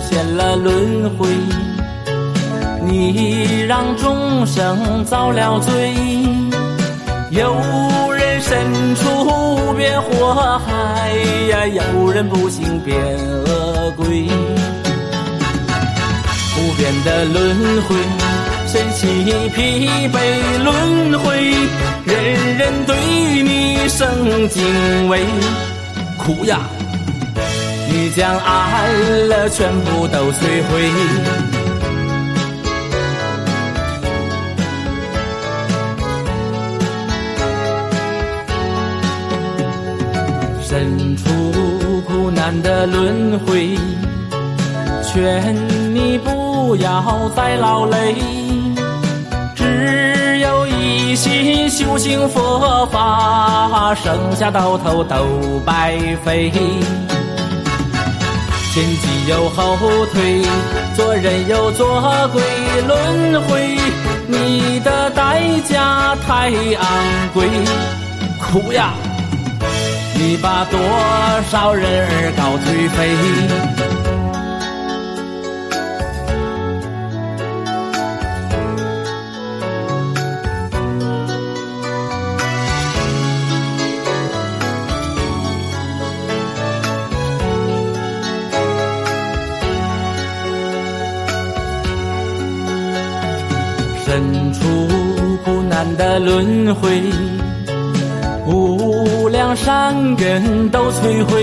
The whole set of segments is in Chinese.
现了轮回。你让众生遭了罪，有人身处变祸害呀，有人不幸变恶鬼。不变的轮回，身心疲惫轮回，人人对你生敬畏。苦呀，你将安乐全部都摧毁。身处苦难的轮回，劝你不要再劳累，只有一心修行佛法，剩下到头都白费。前进又后退，做人又做鬼，轮回你的代价太昂贵。苦呀，你把多少人儿搞颓废。身处苦难的轮回，无量善根都摧毁，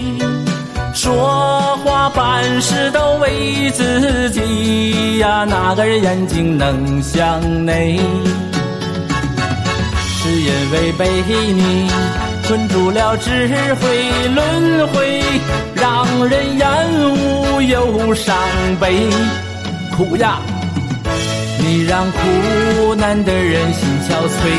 说话办事都为自己呀，哪个人眼睛能向内？是因为被你困住了智慧轮回，让人厌恶又伤悲。苦呀，你让苦难的人心憔悴。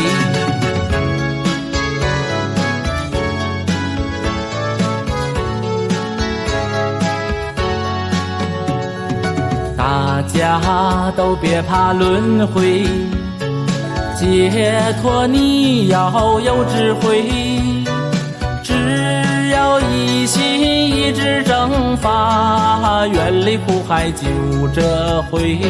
大家都别怕轮回，解脱你要有智慧，只要一心一志正法，远离苦海救这回。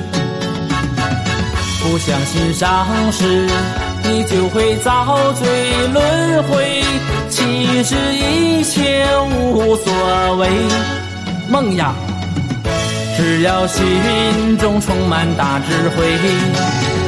不相信上师，你就会遭罪轮回，其实一切无所谓。梦呀，只要心中充满大智慧。